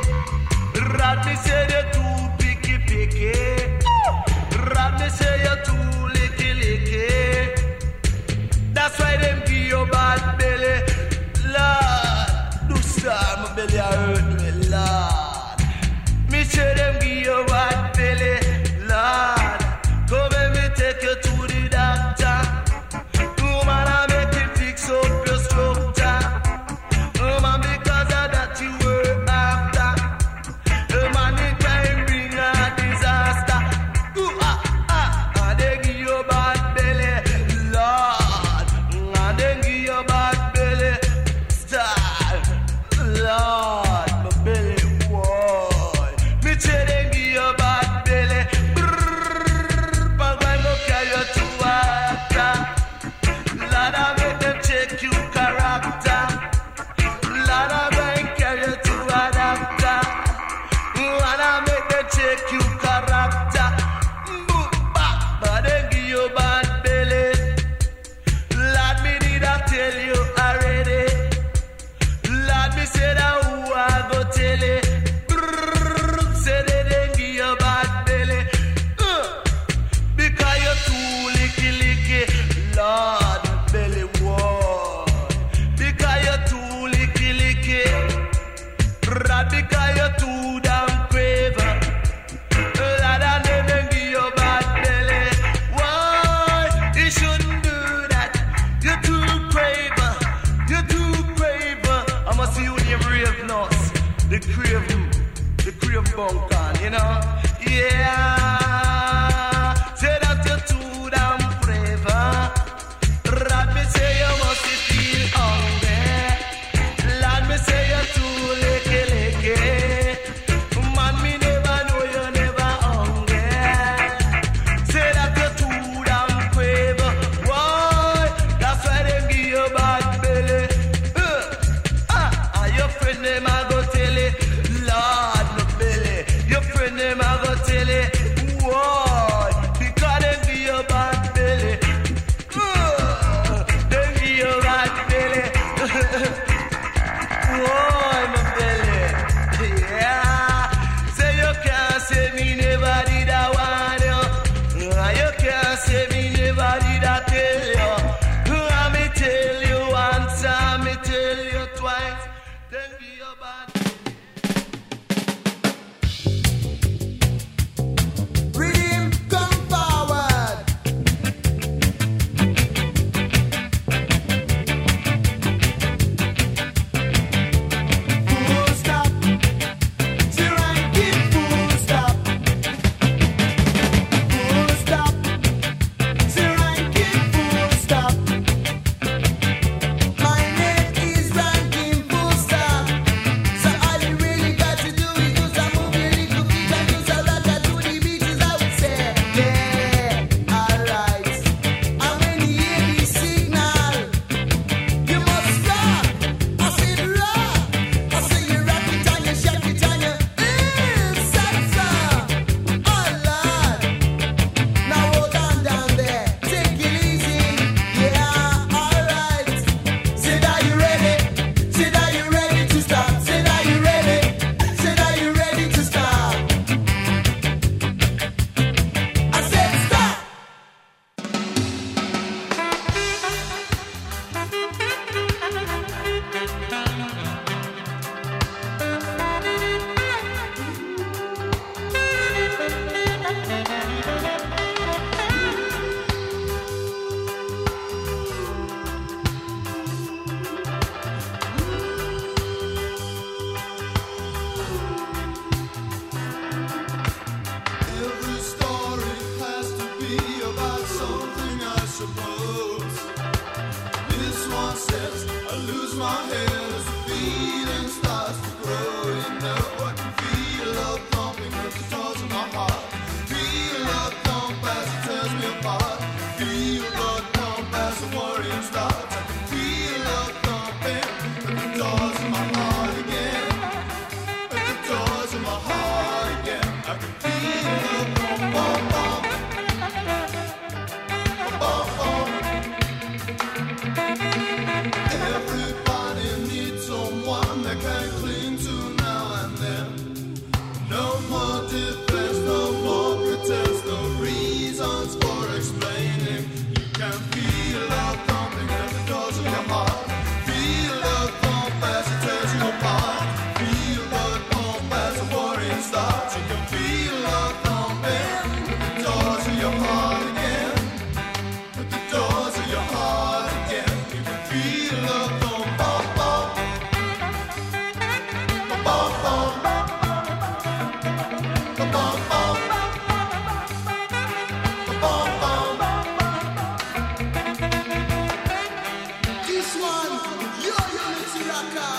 U: Rodney said you're too picky picky. Rodney said you're too licky licky. That's why them give you bad belly. Lord, do start my belly hurt me, Lord. Me say them give you bad belly, Lord. Come and me take you to the doctor. Woman, I make him fix up your structure. Woman, because of that you were after. Woman, it can bring a disaster. Ooh, ah, ah, and they give you bad belly, Lord. And they give you bad belly, star, Lord, my belly, boy. Me say they give you bad belly, brrrr, but when go carry you to water. Lord, I make them check you character. Lord, I make carry you to a doctor. Lord, I make them check you character. Boop, bop, but they give you bad belly. Lord, me need I tell you already. Lord, me say that who I go tell it. Brrrr, say they didn't give you bad belly. Uh, because you're too licky licky. Lord, my belly wall. Because you're too licky licky. Right, because you're too damn craver. Lord, and they didn't give you bad belly. Why? You shouldn't do that. You're too craver. You're too craver. I must see you in your brave nose. The craven. The crave bunk on, you know? Yeah. Say that you're too damn craver. Rat me say you must feel hungry. Lord me say you're too licky licky. Man, me never know you never hungry. Say that you're too damn craver. Why? That's why they give you bad belly. Uh, ah, ah, your friend name I go tell it. Lord, my belly. Your friend name I go tell it. Why? Because they give you bad
G: starts, you can feel love thumping at the doors of your heart again. At the doors of your heart again, you can feel love thump, bum, bum, bum, bum, bum, bum, bum, bum, bum. This one, yo, yo, it's a rocker.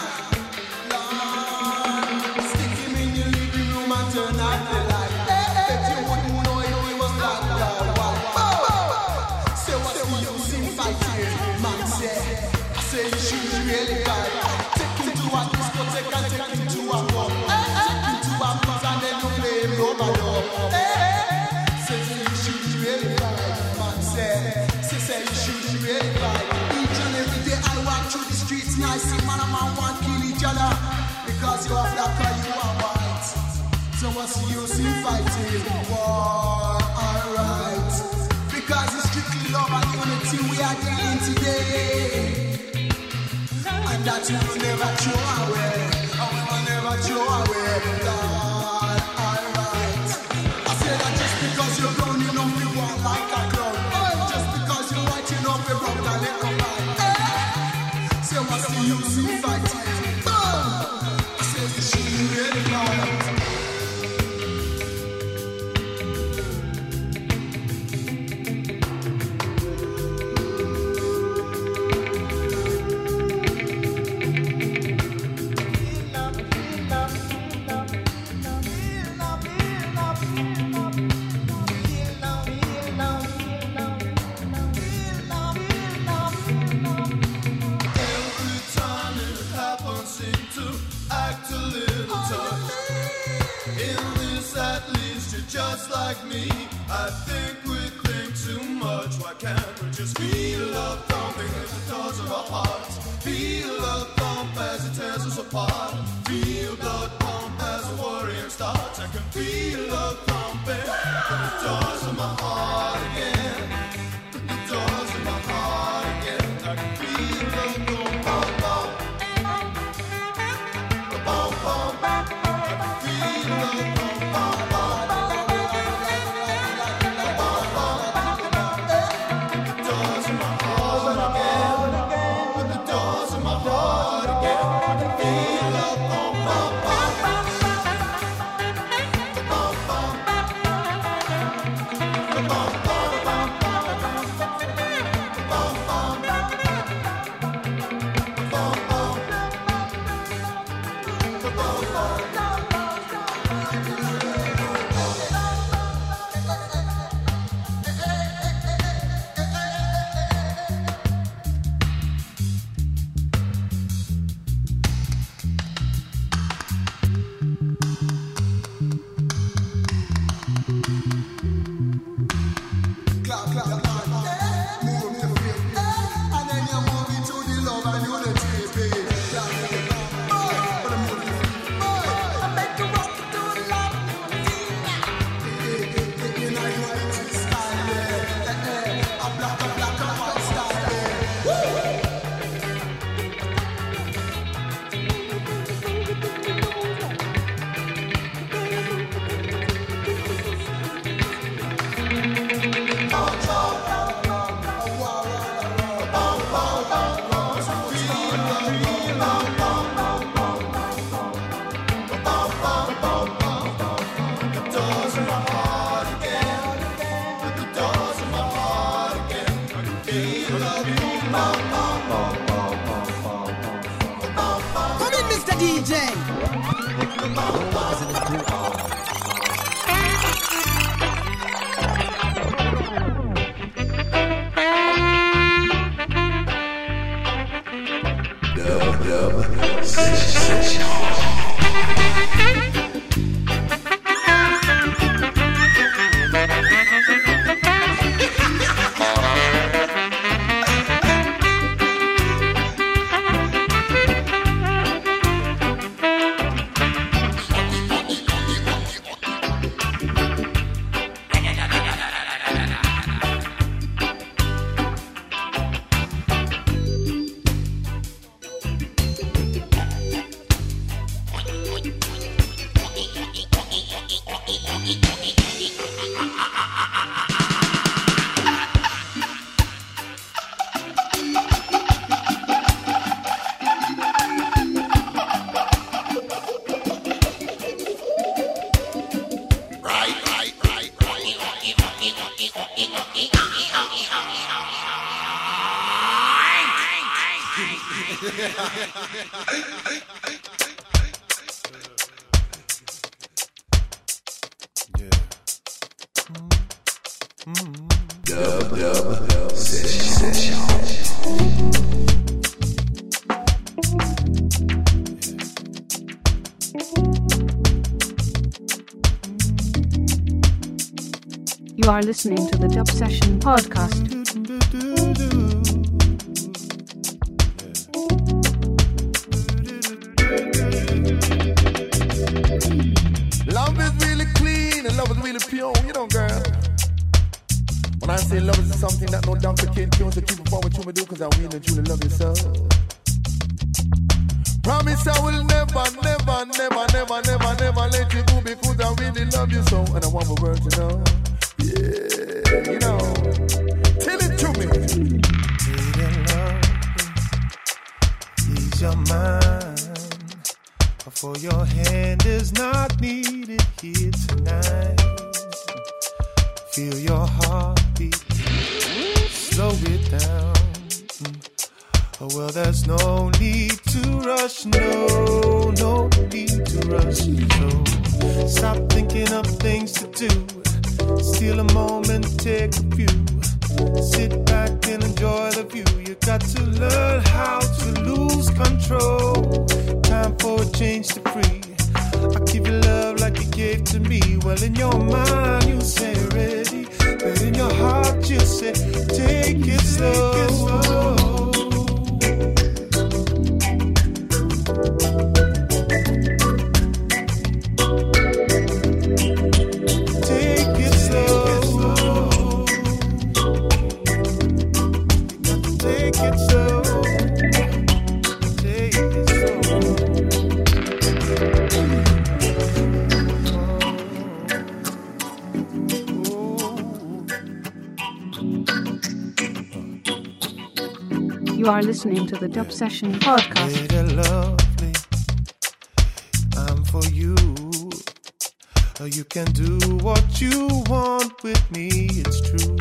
G: Stick him in your living room and turn out the light. Bet you wouldn't know it was that guy. Say what's the use in fighting? Man say, I say you should really fight. Take him to a discotheque and take him to a club. Take him to a bus and then you play him over dub. Say you should really fight. Man say, say say you should really fight. Each and every day I walk through the streets and I see man and man want kill each other. Because you are black or you are white. So what's the use in fighting? War, alright. Because it's strictly love and unity we are dealing today. And that we will never throw away. And we will never throw away. Lord, alright. I say that just because you're brown enough you walk like a clown. Just because you're white enough you rock a little man. Say what's the use in fighting? I say you should really fight. Every time it happens, seem to act a little tough. In this, at least, you're just like me. I think we think too much. Why can't we just feel love thumping at the doors of our hearts? Feel love thump as it tears us apart. Feel blood pump as a warrior starts. I can feel love thumping at the doors of my heart again. At the doors of my heart again. I can feel love going bum bum. Bum bum. I can feel love going bum bum. Bum bum. At the doors of my heart again. At the doors of my heart again. I can feel love going bum bum. Bum bum. Bum bum.
A: Dub Dub Session.
T: You are listening to the Dub Session podcast.
H: Love is really clean and love is really pure, you know, girl. When I say love is something that no doctor can cure, so keep it forward to me, do, cause I really truly love you so. Promise I will never, never, never, never, never, never let you go, because I really love you so, and I want my world to know. Yeah, you know, tell it to me.
J: Ease your mind, for your hand is not needed here tonight. Feel your heartbeat, slow it down. Oh, well, there's no need to rush, no, no need to rush. So stop thinking of things to do. Steal a moment, take a few. Sit back and enjoy the view. You got to learn how to lose control. Time for a change to free. I give you love like you gave to me. Well, in your mind you say ready, but in your heart you say take it slow.
T: You are listening to the Dub Session podcast.
J: Lady lovely, I'm for you. You can do what you want with me, it's true.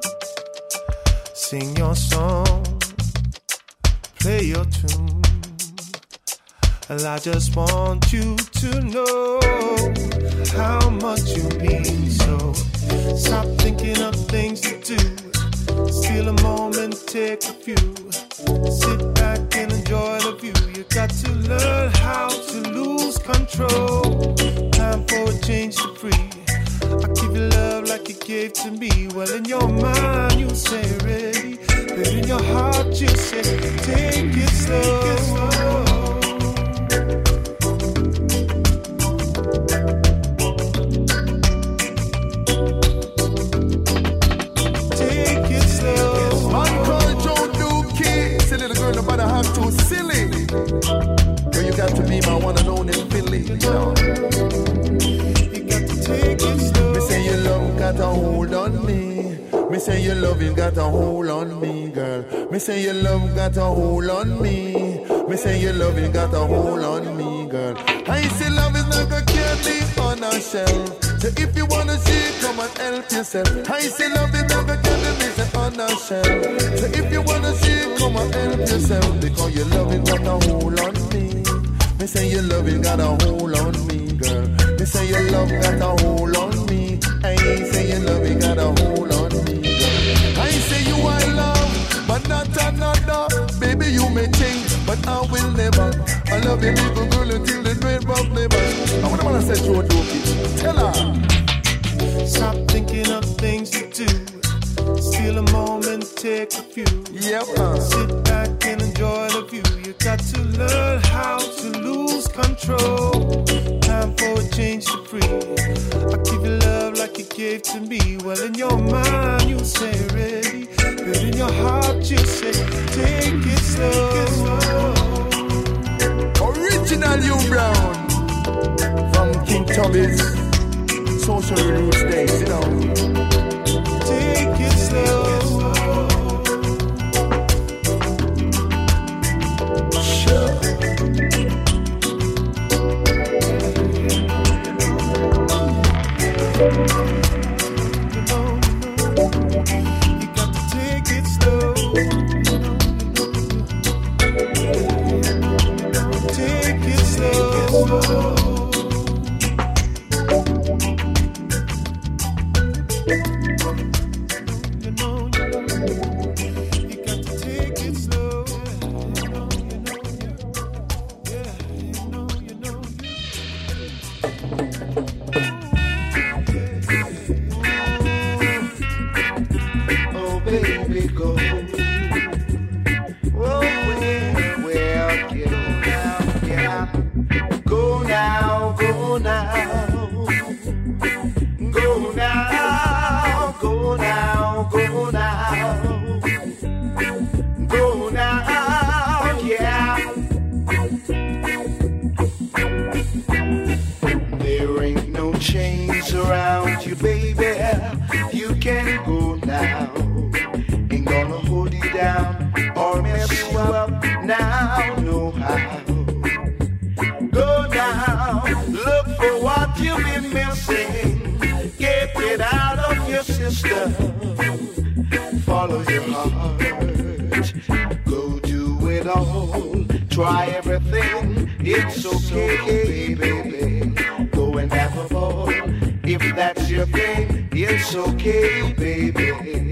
J: Sing your song, play your tune. Well, I just want you to know how much you mean. So stop thinking of things to do. Steal a moment, take a few. Sit back and enjoy the view. You got to learn how to lose control. Time for a change to free. I give you love like you gave to me. Well, in your mind you say ready, but in your heart you say take it slow. Take it slow.
H: Nobody have too silly. Girl, you got to be my one and only Philly, you know. You got to take it slow. Me say your love got a hold on me. Me say your love you got a hold on me, girl. Me say your love got a hold on me. Me say your love you got a hold on me, girl. I say love is like a candy on a shelf. So if you wanna see it, come and help yourself. I say love is like a candy on a shelf. So if you wanna see it, come and help yourself. Because your love is got a hold on me. Me say your love is got a hold on me, girl. Me say your love got a hold on me. I say your love is got a hold on me, girl. I say you I love, but not another. Baby, you may change, but I will never. I love you, little girl, until the great Bob never. I wanna wanna say to a dopey. Tell her.
J: Stop thinking of things to do. Steal a moment, take a few.
H: Yep. Uh.
J: Sit back and enjoy the view. You got to learn how to lose control. Time for a change to free. I give you love like you gave to me. Well, in your mind you say ready, but in your heart you say take it slow. Take it slow.
H: Original you Brown from King Tubby's Social Roots Days, you know.
J: Take it slow.
H: Sure.
J: You got to take it slow.
L: Follow your heart, go do it all, try everything, it's okay, baby. Go and have a ball, if that's your thing, it's okay, baby.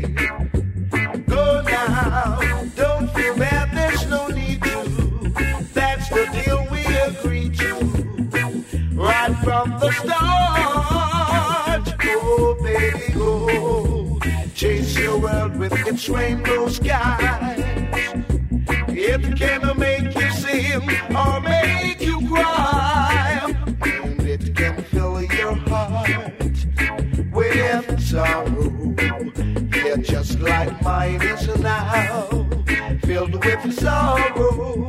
L: Go now, don't feel bad, there's no need to, that's the deal we agreed to, right from the start. Oh, baby, go. Chase your world with its rainbow skies. It can make you sing or make you cry, and it can fill your heart with sorrow. Yeah, just like mine is now, filled with sorrow.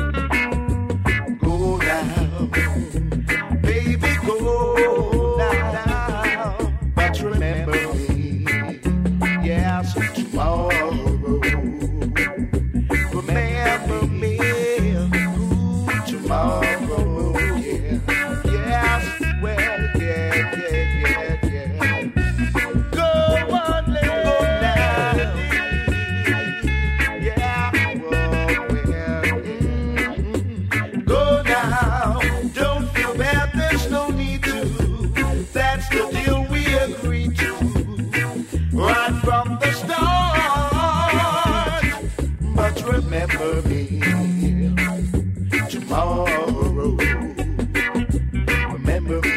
L: Go now, baby, go now, but remember me. Yes, tomorrow. Remember me tomorrow. Yeah, yes, well, yeah, yeah, yeah, yeah. Go on, let go now. Yeah, well, well, mm-hmm. Go now. Don't feel bad. There's no need to. That's the deal we agreed to. Right from the start, but remember me tomorrow. Remember me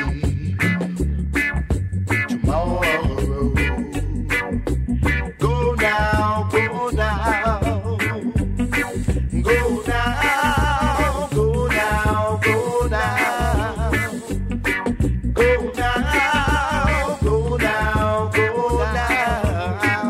L: tomorrow. Go now, go now, go now, go now, go now, go now, go now, go now.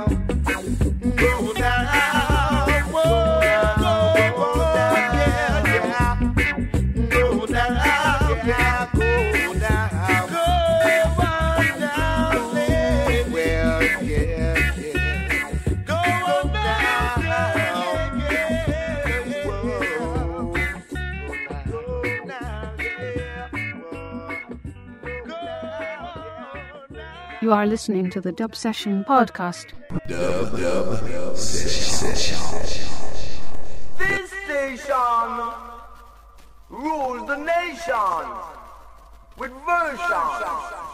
T: You are listening to the Dub Session podcast.
A: Dub Dub Session.
C: This station rules the nation with version.